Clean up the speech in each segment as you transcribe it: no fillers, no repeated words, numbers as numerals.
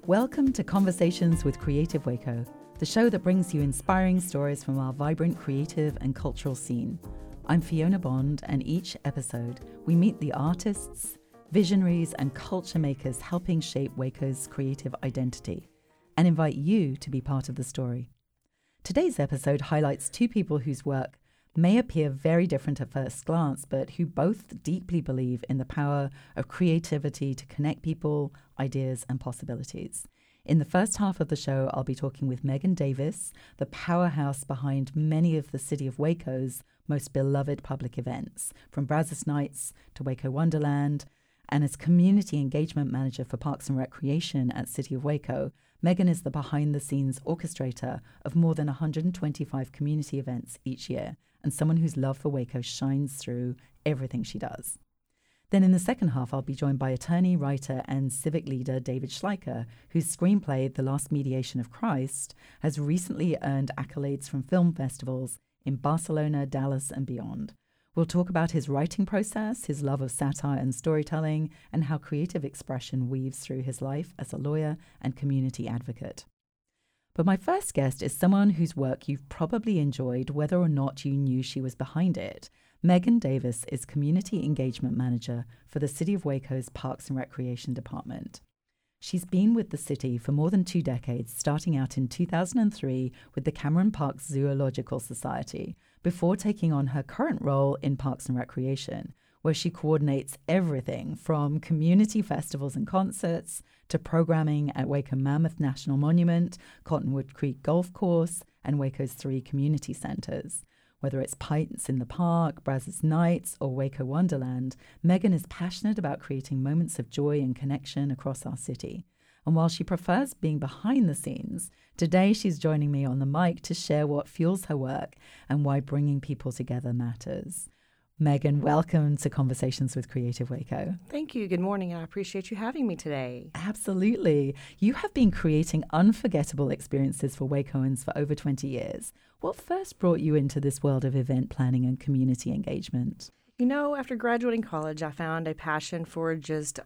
Welcome to Conversations with Creative Waco, the show that brings you inspiring stories from our vibrant creative and cultural scene. I'm Fiona Bond, and each episode we meet the artists, visionaries, and culture makers helping shape Waco's creative identity and invite you to be part of the story. Today's episode highlights two people whose work may appear very different at first glance, but who both deeply believe in the power of creativity to connect people, ideas, and possibilities. In the first half of the show, I'll be talking with Megan Davis, the powerhouse behind many of the City of Waco's most beloved public events, from Brazos Nights to Waco Wonderland. And as Community Engagement Manager for Parks and Recreation at City of Waco, Megan is the behind-the-scenes orchestrator of more than 125 community events each year, and someone whose love for Waco shines through everything she does. Then in the second half, I'll be joined by attorney, writer, and civic leader David Schleicher, whose screenplay, The Last Mediation of Christ, has recently earned accolades from film festivals in Barcelona, Dallas, and beyond. We'll talk about his writing process, his love of satire and storytelling, and how creative expression weaves through his life as a lawyer and community advocate. But my first guest is someone whose work you've probably enjoyed whether or not you knew she was behind it. Megan Davis is Community Engagement Manager for the City of Waco's Parks and Recreation Department. She's been with the city for more than 2 decades, starting out in 2003 with the Cameron Park Zoological Society, before taking on her current role in Parks and Recreation, where she coordinates everything from community festivals and concerts to programming at Waco Mammoth National Monument, Cottonwood Creek Golf Course, and Waco's 3 community centers. Whether it's Pints in the Park, Brazos Nights, or Waco Wonderland, Megan is passionate about creating moments of joy and connection across our city. And while she prefers being behind the scenes, today she's joining me on the mic to share what fuels her work and why bringing people together matters. Megan, welcome to Conversations with Creative Waco. Thank you. Good morning. I appreciate you having me today. Absolutely. You have been creating unforgettable experiences for Wacoans for over 20 years. What first brought you into this world of event planning and community engagement? You know, after graduating college, I found a passion for just,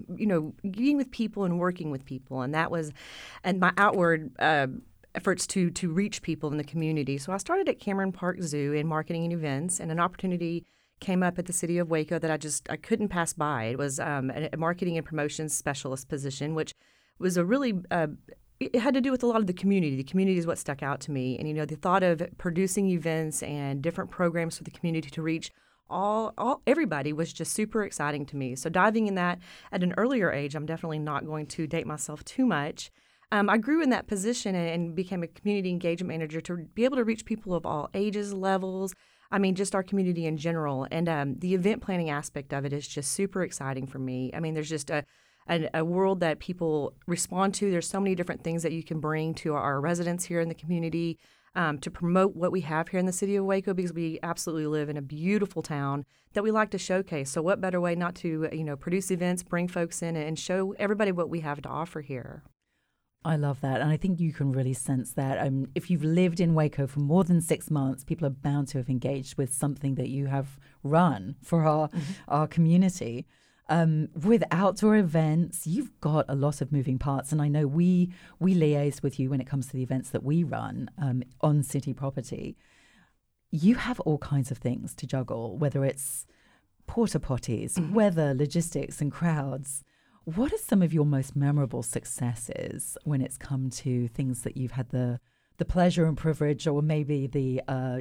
getting with people and working with people. And that was, and my outward efforts to reach people in the community. So I started at Cameron Park Zoo in marketing and events, and an opportunity came up at the City of Waco that I couldn't pass by. It was a marketing and promotions specialist position, which was a really it had to do with a lot of the community. The community is what stuck out to me. And, the thought of producing events and different programs for the community to reach everybody was just super exciting to me. So diving in that at an earlier age, I'm definitely not going to date myself too much. I grew in that position and became a community engagement manager to be able to reach people of all ages, levels, just our community in general. And the event planning aspect of it is just super exciting for me. There's just a world that people respond to. There's so many different things that you can bring to our residents here in the community to promote what we have here in the City of Waco, because we absolutely live in a beautiful town that we like to showcase. So what better way not to, produce events, bring folks in and show everybody what we have to offer here. I love that. And I think you can really sense that. If you've lived in Waco for more than 6 months, people are bound to have engaged with something that you have run for our community. With outdoor events, you've got a lot of moving parts. And I know we liaise with you when it comes to the events that we run on city property. You have all kinds of things to juggle, whether it's porta potties, weather, logistics, and crowds. What are some of your most memorable successes when it's come to things that you've had the pleasure and privilege, or maybe the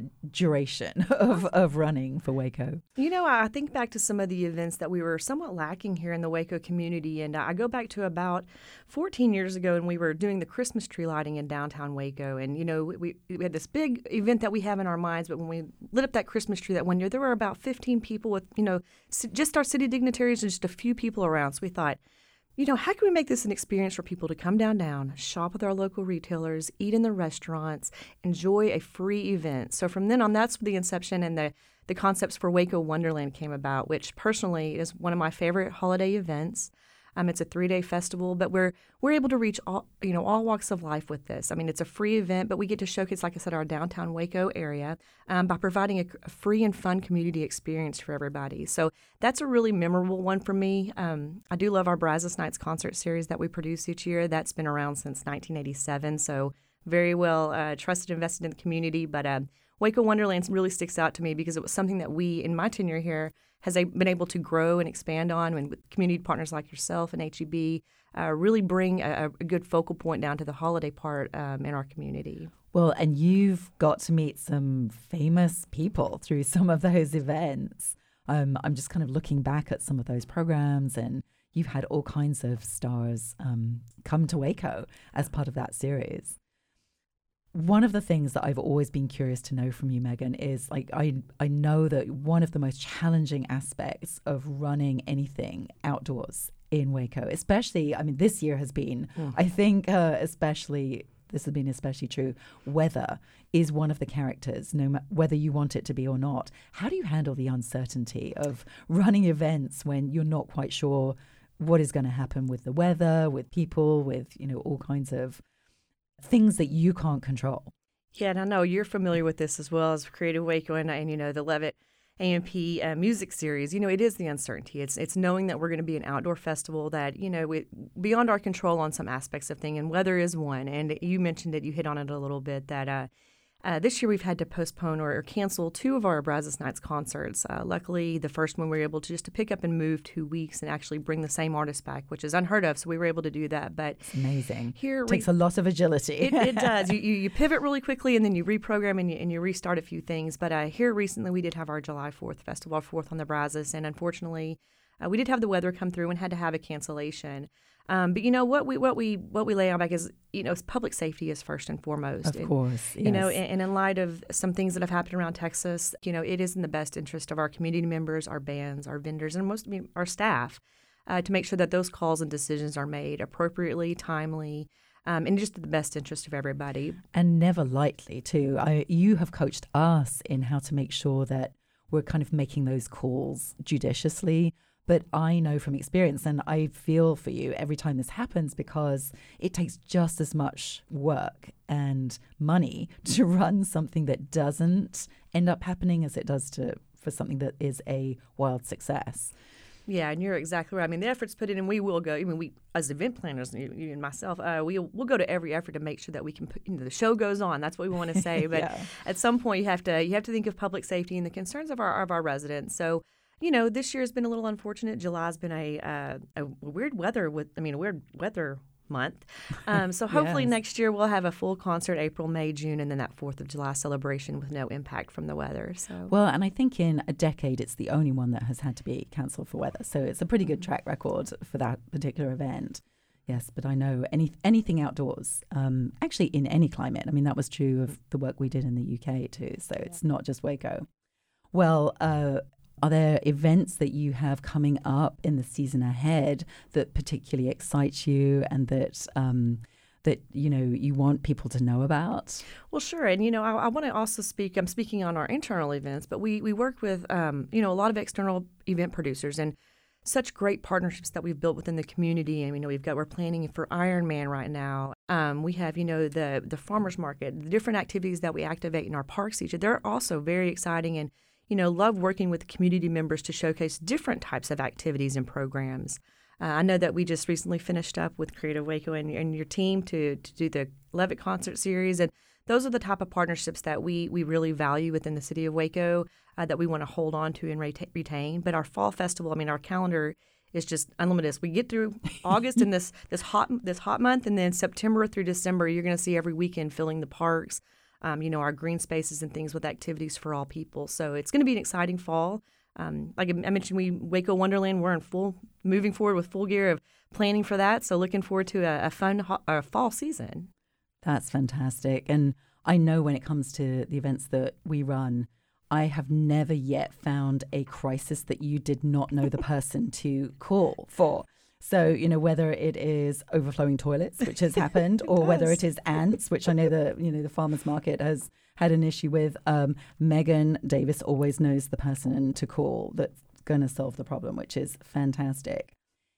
duration of running for Waco? I think back to some of the events that we were somewhat lacking here in the Waco community, and I go back to about 14 years ago, and we were doing the Christmas tree lighting in downtown Waco, and we had this big event that we have in our minds, but when we lit up that Christmas tree that one year, there were about 15 people with just our city dignitaries and just a few people around. So we thought, how can we make this an experience for people to come downtown, shop with our local retailers, eat in the restaurants, enjoy a free event? So from then on, that's the inception and the concepts for Waco Wonderland came about, which personally is one of my favorite holiday events. It's a 3-day festival, but we're able to reach all walks of life with this. I mean, it's a free event, but we get to showcase, like I said, our downtown Waco area by providing a free and fun community experience for everybody. So that's a really memorable one for me. I do love our Brazos Nights concert series that we produce each year. That's been around since 1987, so very well trusted, invested in the community. But Waco Wonderland really sticks out to me because it was something that we, in my tenure here, has been able to grow and expand on, and with community partners like yourself and HEB, really bring a good focal point down to the holiday part in our community. Well, and you've got to meet some famous people through some of those events. I'm just kind of looking back at some of those programs, and you've had all kinds of stars come to Waco as part of that series. One of the things that I've always been curious to know from you, Megan, is like I know that one of the most challenging aspects of running anything outdoors in Waco, especially, I mean, this year has been, I think especially, this has been especially true, weather is one of the characters, whether you want it to be or not. How do you handle the uncertainty of running events when you're not quite sure what is going to happen with the weather, with people, with, all kinds of things that you can't control? Yeah, and I know you're familiar with this as well as Creative Waco and the Levitt AMP music series. It is the uncertainty. It's knowing that we're going to be an outdoor festival that, beyond our control on some aspects of things, and weather is one. And you mentioned it, you hit on it a little bit, that this year we've had to postpone or cancel 2 of our Brazos Nights concerts. Luckily, the first one we were able to pick up and move 2 weeks and actually bring the same artist back, which is unheard of. So we were able to do that. But it's amazing. Here it takes a lot of agility. It does. You pivot really quickly, and then you reprogram and you restart a few things. But here recently we did have our July 4th festival, our 4th on the Brazos, and unfortunately we did have the weather come through and had to have a cancellation. But what we lay on back is public safety is first and foremost. Of course, yes. And in light of some things that have happened around Texas, it is in the best interest of our community members, our bands, our vendors, and our staff to make sure that those calls and decisions are made appropriately, timely, and just in the best interest of everybody. And never lightly too. You have coached us in how to make sure that we're kind of making those calls judiciously. But I know from experience, and I feel for you every time this happens, because it takes just as much work and money to run something that doesn't end up happening as it does for something that is a wild success. Yeah, and you're exactly right. I mean, the effort's put in, and we will go. I mean, we as event planners, you and myself, we'll go to every effort to make sure that we can put. The show goes on. That's what we want to say. But at some point, you have to think of public safety and the concerns of our residents. So. This year has been a little unfortunate. July's been a weird weather month. So hopefully next year we'll have a full concert April, May, June, and then that 4th of July celebration with no impact from the weather. So well, and I think in a decade it's the only one that has had to be cancelled for weather. So it's a pretty good track record for that particular event. Yes, but I know anything outdoors, actually in any climate. I mean, that was true of the work we did in the UK too. So it's not just Waco. Well, are there events that you have coming up in the season ahead that particularly excite you and that you want people to know about? Well, sure. And, I want to also I'm speaking on our internal events, but we work with, a lot of external event producers and such great partnerships that we've built within the community. And, we're planning for Ironman right now. We have, the farmers market, the different activities that we activate in our parks each year. They're also very exciting and, love working with community members to showcase different types of activities and programs. I know that we just recently finished up with Creative Waco and your team to do the Levitt concert series. And those are the type of partnerships that we really value within the city of Waco that we want to hold on to and retain. But our fall festival, our calendar is just unlimited. We get through August and this hot month, and then September through December, you're going to see every weekend filling the parks. Our green spaces and things with activities for all people. So it's going to be an exciting fall. Like I mentioned, Waco Wonderland, we're moving forward with full gear of planning for that. So looking forward to a fun fall season. That's fantastic. And I know when it comes to the events that we run, I have never yet found a crisis that you did not know the person to call for. So, whether it is overflowing toilets, which has happened, or whether it is ants, which I know the farmers market has had an issue with, Megan Davis always knows the person to call that's going to solve the problem, which is fantastic.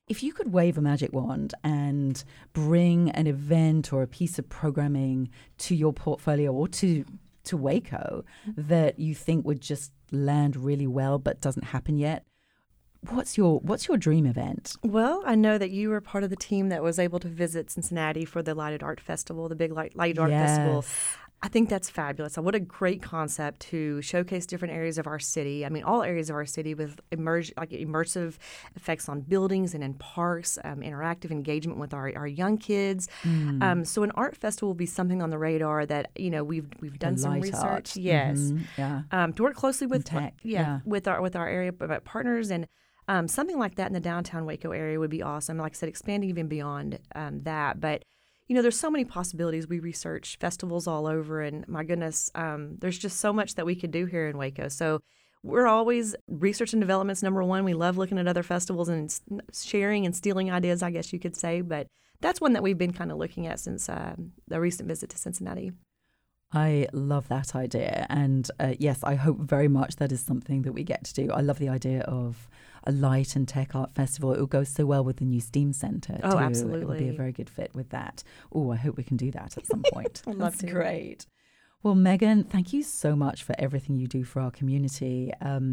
If you could wave a magic wand and bring an event or a piece of programming to your portfolio or to Waco that you think would just land really well but doesn't happen yet, what's your dream event? Well, I know that you were part of the team that was able to visit Cincinnati for the Lighted Art Festival, the big Lighted Art Festival. I think that's fabulous. What a great concept to showcase different areas of our city. I mean, all areas of our city with immersive effects on buildings and in parks, interactive engagement with our young kids. So an art festival will be something on the radar that we've done some research. Art. Yes, to work closely with tech. with our area partners and. Something like that in the downtown Waco area would be awesome. Like I said, expanding even beyond that. But, there's so many possibilities. We research festivals all over, and my goodness, there's just so much that we could do here in Waco. So we're always research and development's number one. We love looking at other festivals and sharing and stealing ideas, I guess you could say. But that's one that we've been kind of looking at since the recent visit to Cincinnati. I love that idea. And yes, I hope very much that is something that we get to do. I love the idea of a light and tech art festival. It will go so well with the new STEAM Center. Oh, absolutely. It will be a very good fit with that. Oh, I hope we can do that at some point. I'd love to. Great. Well, Megan, thank you so much for everything you do for our community.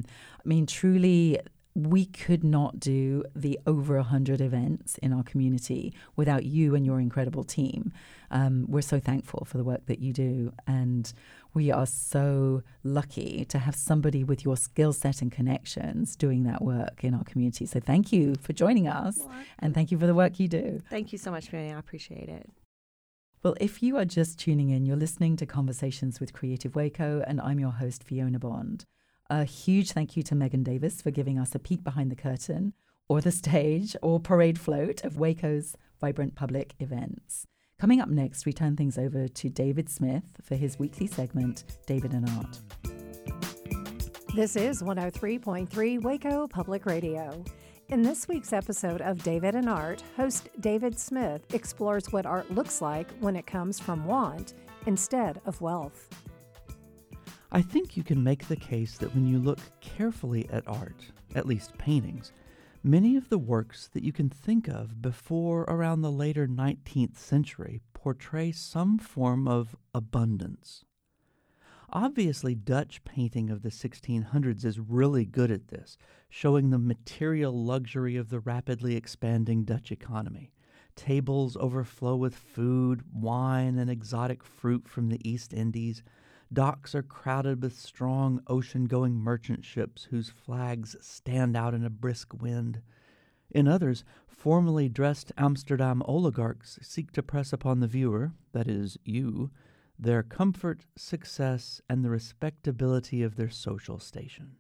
Truly, we could not do the over 100 events in our community without you and your incredible team. We're so thankful for the work that you do, and we are so lucky to have somebody with your skill set and connections doing that work in our community. So thank you for joining us, and thank you for the work you do. Thank you so much, Mary. I appreciate it. Well, if you are just tuning in, you're listening to Conversations with Creative Waco, and I'm your host, Fiona Bond. A huge thank you to Megan Davis for giving us a peek behind the curtain, or the stage, or parade float of Waco's vibrant public events. Coming up next, we turn things over to David Smith for his weekly segment, David and Art. This is 103.3 Waco Public Radio. In this week's episode of David and Art, host David Smith explores what art looks like when it comes from want instead of wealth. I think you can make the case that when you look carefully at art, at least paintings, many of the works that you can think of before around the later 19th century portray some form of abundance. Obviously, Dutch painting of the 1600s is really good at this, showing the material luxury of the rapidly expanding Dutch economy. Tables overflow with food, wine, and exotic fruit from the East Indies. Docks are crowded with strong ocean-going merchant ships whose flags stand out in a brisk wind. In others, formally dressed Amsterdam oligarchs seek to press upon the viewer, that is, you, their comfort, success, and the respectability of their social station.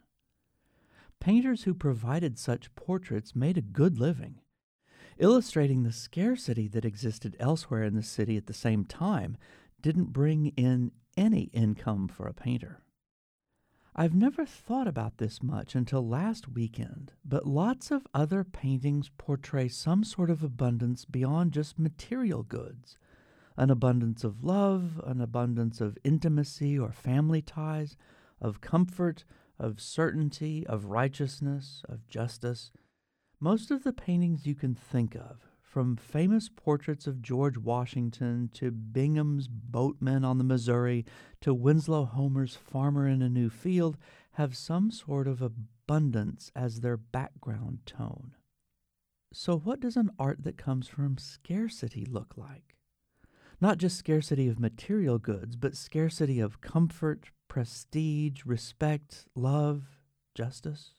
Painters who provided such portraits made a good living. Illustrating the scarcity that existed elsewhere in the city at the same time didn't bring in any income for a painter. I've never thought about this much until last weekend, but lots of other paintings portray some sort of abundance beyond just material goods. An abundance of love, an abundance of intimacy or family ties, of comfort, of certainty, of righteousness, of justice. Most of the paintings you can think of, from famous portraits of George Washington to Bingham's boatmen on the Missouri to Winslow Homer's farmer in a new field, have some sort of abundance as their background tone. So what does an art that comes from scarcity look like? Not just scarcity of material goods, but scarcity of comfort, prestige, respect, love, justice.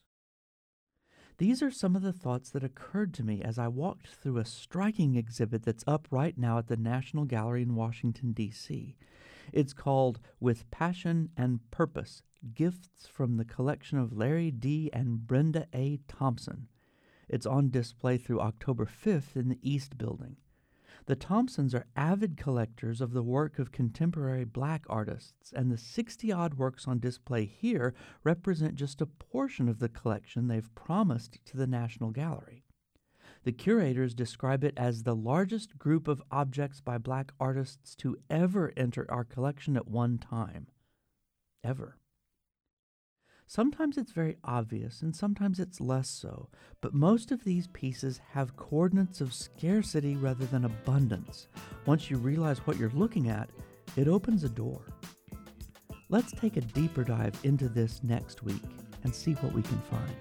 These are some of the thoughts that occurred to me as I walked through a striking exhibit that's up right now at the National Gallery in Washington, D.C. It's called With Passion and Purpose, Gifts from the Collection of Larry D. and Brenda A. Thompson. It's on display through October 5th in the East Building. The Thompsons are avid collectors of the work of contemporary black artists, and the 60-odd works on display here represent just a portion of the collection they've promised to the National Gallery. The curators describe it as the largest group of objects by black artists to ever enter our collection at one time. Ever. Sometimes it's very obvious, and sometimes it's less so, but most of these pieces have coordinates of scarcity rather than abundance. Once you realize what you're looking at, it opens a door. Let's take a deeper dive into this next week and see what we can find.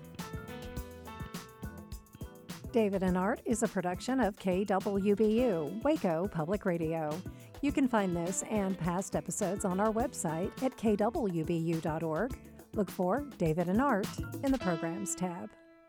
David and Art is a production of KWBU, Waco Public Radio. You can find this and past episodes on our website at kwbu.org. Look for David and Art in the Programs tab.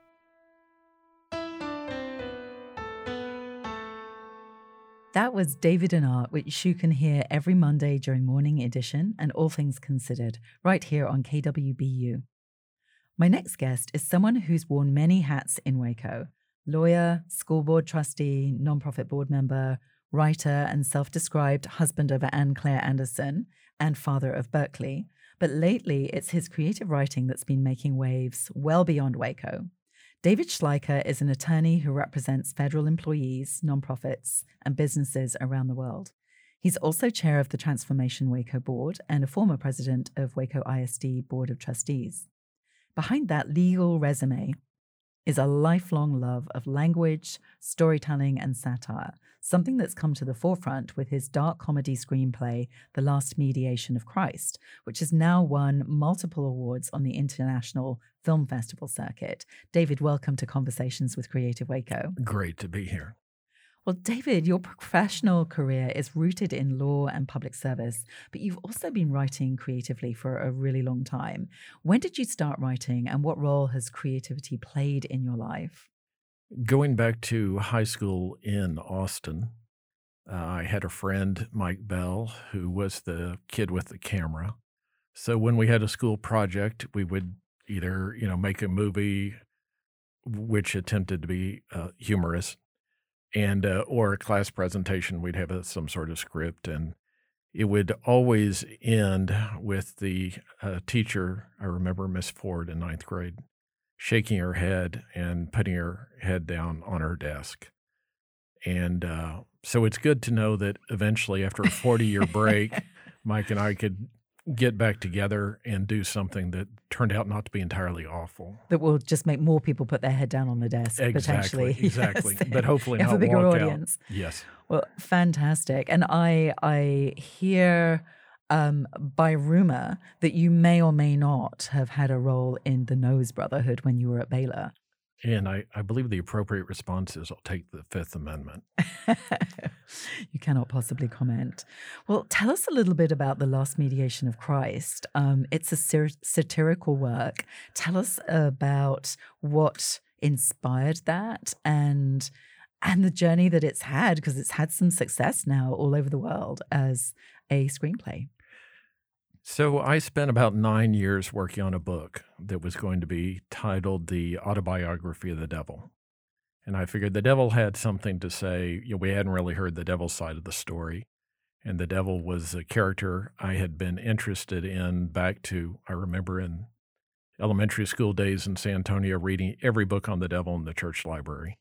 That was David and Art, which you can hear every Monday during Morning Edition and All Things Considered, right here on KWBU. My next guest is someone who's worn many hats in Waco: lawyer, school board trustee, nonprofit board member, writer, and self-described husband of Anne Claire Anderson and father of Berkeley. But lately, it's his creative writing that's been making waves well beyond Waco. David Schleicher is an attorney who represents federal employees, nonprofits, and businesses around the world. He's also chair of the Transformation Waco Board and a former president of Waco ISD Board of Trustees. Behind that legal resume is a lifelong love of language, storytelling, and satire, something that's come to the forefront with his dark comedy screenplay, The Last Mediation of Christ, which has now won multiple awards on the International Film Festival circuit. David, welcome to Conversations with Creative Waco. Great to be here. Well, David, your professional career is rooted in law and public service, but you've also been writing creatively for a really long time. When did you start writing, and what role has creativity played in your life? Going back to high school in Austin, I had a friend, Mike Bell, who was the kid with the camera. So when we had a school project, we would either, make a movie which attempted to be humorous, and or a class presentation. We'd have some sort of script, and it would always end with the teacher. I remember Miss Ford in ninth grade shaking her head and putting her head down on her desk. And so it's good to know that eventually, after a 40-year break, Mike and I could get back together and do something that turned out not to be entirely awful. That will just make more people put their head down on the desk, potentially. Exactly. Yes. But hopefully have not a bigger walk audience. Out. Yes. Well, fantastic. And I hear by rumor that you may or may not have had a role in the Nose Brotherhood when you were at Baylor. And I believe the appropriate response is I'll take the Fifth Amendment. You cannot possibly comment. Well, tell us a little bit about The Last Mediation of Christ. It's a satirical work. Tell us about what inspired that and the journey that it's had, because it's had some success now all over the world as a screenplay. So I spent about 9 years working on a book that was going to be titled The Autobiography of the Devil. And I figured the devil had something to say. We hadn't really heard the devil's side of the story. And the devil was a character I had been interested in back to, I remember in elementary school days in San Antonio, reading every book on the devil in the church library.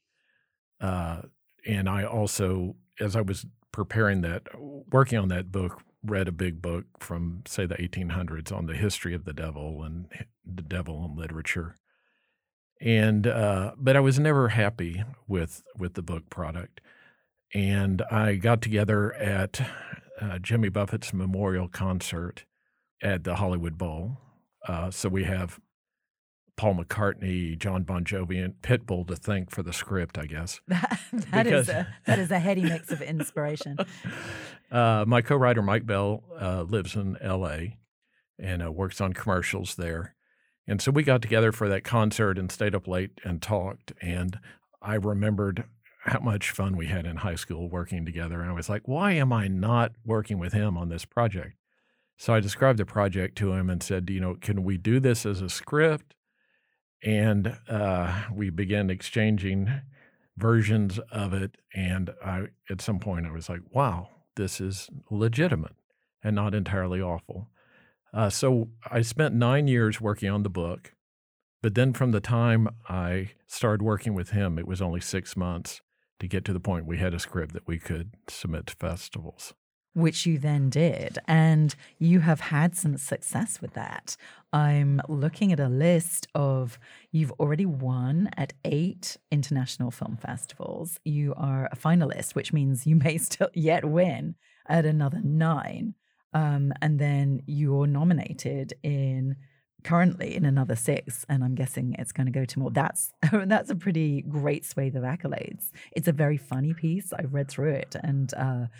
And I also, as I was preparing that, working on that book, read a big book from, say, the 1800s on the history of the devil and literature. And but I was never happy with the book product. And I got together at Jimmy Buffett's memorial concert at the Hollywood Bowl. So we have Paul McCartney, John Bon Jovi, and Pitbull to thank for the script, I guess. That is a heady mix of inspiration. My co-writer, Mike Bell, lives in L.A. and works on commercials there. And so we got together for that concert and stayed up late and talked. And I remembered how much fun we had in high school working together. And I was like, why am I not working with him on this project? So I described the project to him and said, can we do this as a script? And we began exchanging versions of it. And at some point I was like, wow, this is legitimate and not entirely awful. So I spent 9 years working on the book. But then from the time I started working with him, it was only 6 months to get to the point we had a script that we could submit to festivals. which you then did. And you have had some success with that. I'm looking at a list of, you've already won at 8 international film festivals. You are a finalist, which means you may still yet win at another 9. And then you're nominated currently in another 6, and I'm guessing it's going to go to more. That's a pretty great swathe of accolades. It's a very funny piece. I've read through it, and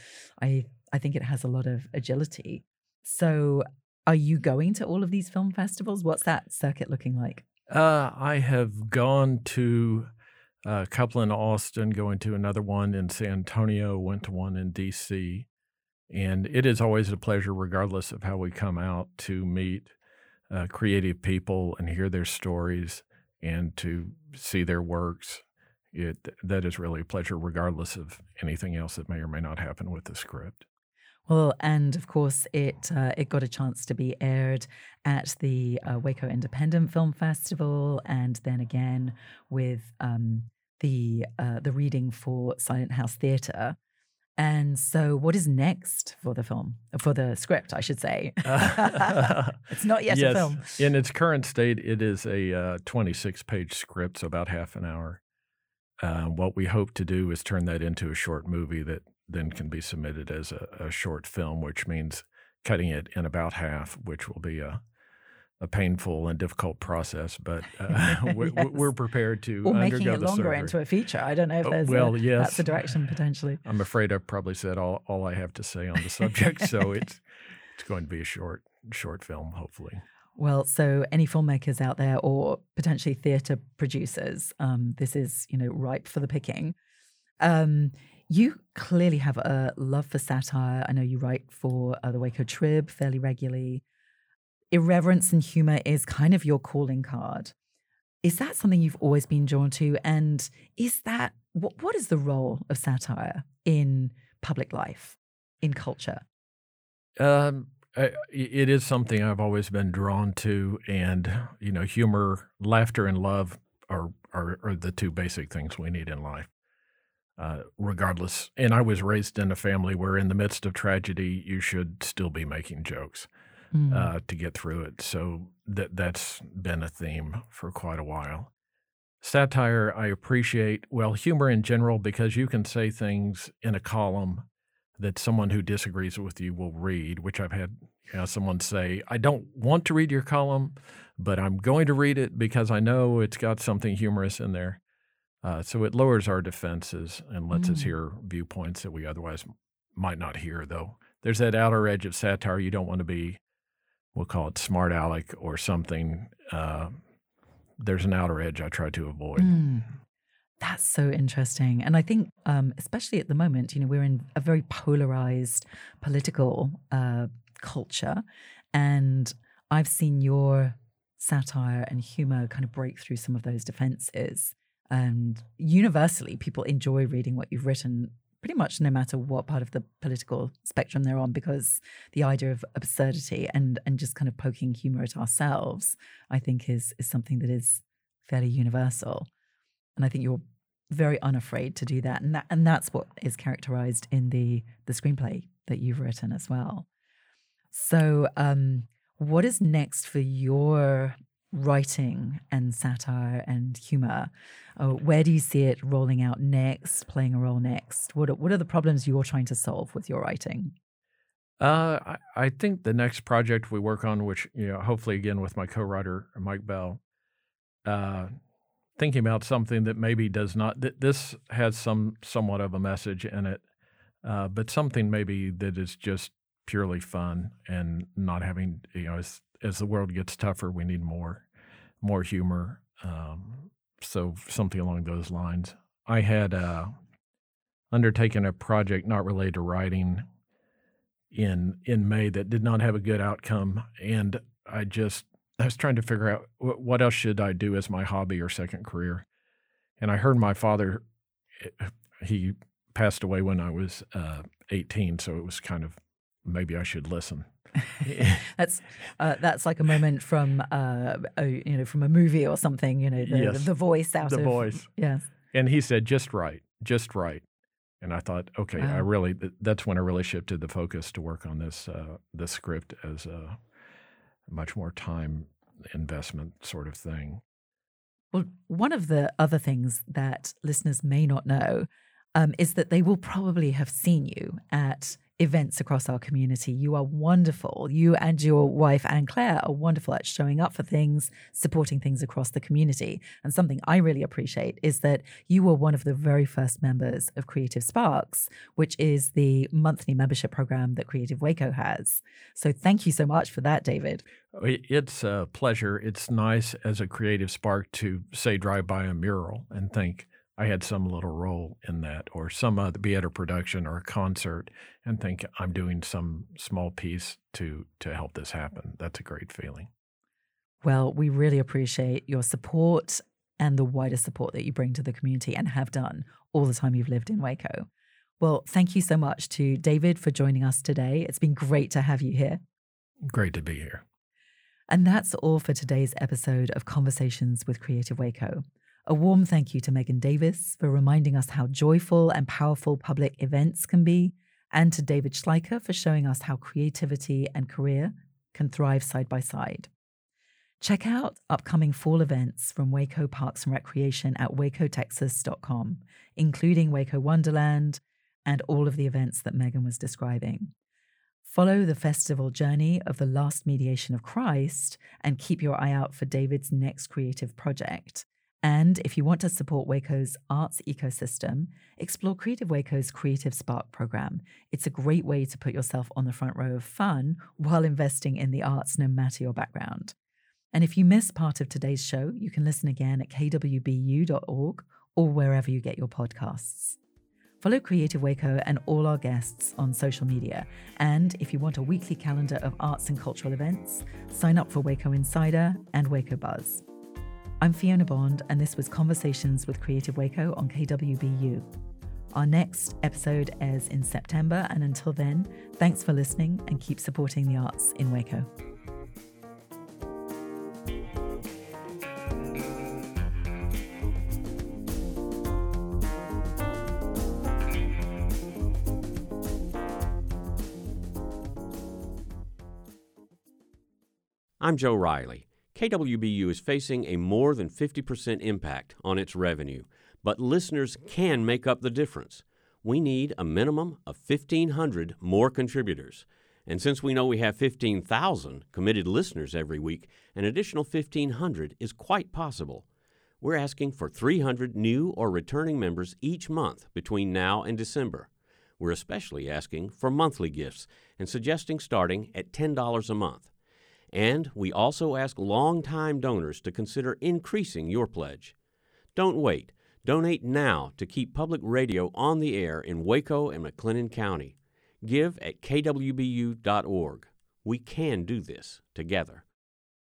I think it has a lot of agility. So are you going to all of these film festivals? What's that circuit looking like? I have gone to a couple in Austin, going to another one in San Antonio, went to one in D.C., and it is always a pleasure, regardless of how we come out, to meet creative people and hear their stories and to see their works. That is really a pleasure, regardless of anything else that may or may not happen with the script. Well, and of course, it got a chance to be aired at the Waco Independent Film Festival, and then again with the reading for Silent House Theatre. And so, what is next for the film, for the script, I should say? It's not yet a film. In its current state, it is a 26-page script, so about half an hour. What we hope to do is turn that into a short movie that then can be submitted as a short film, which means cutting it in about half, which will be a painful and difficult process, but Yes. we're prepared to Or making undergo it the longer surgery. into a feature. I don't know if there's Yes. that's a direction potentially. I'm afraid I've probably said all I have to say on the subject, so it's going to be a short film, hopefully. Well, so any filmmakers out there or potentially theatre producers, this is, ripe for the picking. You clearly have a love for satire. I know you write for the Waco Trib fairly regularly. Irreverence and humor is kind of your calling card. Is that something you've always been drawn to? And is that what is the role of satire in public life, in culture? It is something I've always been drawn to, and humor, laughter, and love are the two basic things we need in life. Regardless, and I was raised in a family where in the midst of tragedy, you should still be making jokes to get through it. So that's been a theme for quite a while. Satire, I appreciate, humor in general, because you can say things in a column that someone who disagrees with you will read, which I've had someone say, I don't want to read your column, but I'm going to read it because I know it's got something humorous in there. So it lowers our defenses and lets us hear viewpoints that we otherwise might not hear, though. There's that outer edge of satire. You don't want to be, we'll call it smart aleck or something. There's an outer edge I try to avoid. That's so interesting. And I think, especially at the moment, we're in a very polarized political culture. And I've seen your satire and humor kind of break through some of those defenses. And universally, people enjoy reading what you've written pretty much no matter what part of the political spectrum they're on, because the idea of absurdity and just kind of poking humor at ourselves, I think is something that is fairly universal. And I think you're very unafraid to do that. And that's what is characterized in the screenplay that you've written as well. So what is next for your writing and satire and humor? Where do you see it rolling out next, playing a role next? What are the problems you're trying to solve with your writing? I think the next project we work on, which hopefully again with my co-writer Mike Bell, thinking about something that maybe does not. This has somewhat of a message in it, but something maybe that is just purely fun and not having as the world gets tougher, we need more humor. So something along those lines. I had undertaken a project not related to writing in May that did not have a good outcome, and I was trying to figure out what else should I do as my hobby or second career. And I heard my father, he passed away when I was 18, so it was kind of maybe I should listen. That's like a moment from from a movie or something. Yes, the voice out the of voice. Yes. And he said, just write. And I thought, okay, Wow. that's when I really shifted the focus to work on this script as a much more time investment sort of thing. Well, one of the other things that listeners may not know is that they will probably have seen you at events across our community. You are wonderful. You and your wife, Anne Claire, are wonderful at showing up for things, supporting things across the community. And something I really appreciate is that you were one of the very first members of Creative Sparks, which is the monthly membership program that Creative Waco has. So thank you so much for that, David. It's a pleasure. It's nice as a creative spark to, say, drive by a mural and think I had some little role in that, or some other, be at a production or a concert, and think I'm doing some small piece to help this happen. That's a great feeling. Well, we really appreciate your support and the wider support that you bring to the community and have done all the time you've lived in Waco. Well, thank you so much to David for joining us today. It's been great to have you here. Great to be here. And that's all for today's episode of Conversations with Creative Waco. A warm thank you to Megan Davis for reminding us how joyful and powerful public events can be, and to David Schleicher for showing us how creativity and career can thrive side by side. Check out upcoming fall events from Waco Parks and Recreation at wacotexas.com, including Waco Wonderland and all of the events that Megan was describing. Follow the festival journey of the Last Mediation of Christ and keep your eye out for David's next creative project. And if you want to support Waco's arts ecosystem, explore Creative Waco's Creative Spark program. It's a great way to put yourself on the front row of fun while investing in the arts, no matter your background. And if you miss part of today's show, you can listen again at kwbu.org or wherever you get your podcasts. Follow Creative Waco and all our guests on social media. And if you want a weekly calendar of arts and cultural events, sign up for Waco Insider and Waco Buzz. I'm Fiona Bond, and this was Conversations with Creative Waco on KWBU. Our next episode airs in September, and until then, thanks for listening and keep supporting the arts in Waco. I'm Joe Riley. KWBU is facing a more than 50% impact on its revenue, but listeners can make up the difference. We need a minimum of 1,500 more contributors. And since we know we have 15,000 committed listeners every week, an additional 1,500 is quite possible. We're asking for 300 new or returning members each month between now and December. We're especially asking for monthly gifts and suggesting starting at $10 a month. And we also ask longtime donors to consider increasing your pledge. Don't wait. Donate now to keep public radio on the air in Waco and McLennan County. Give at kwbu.org. We can do this together.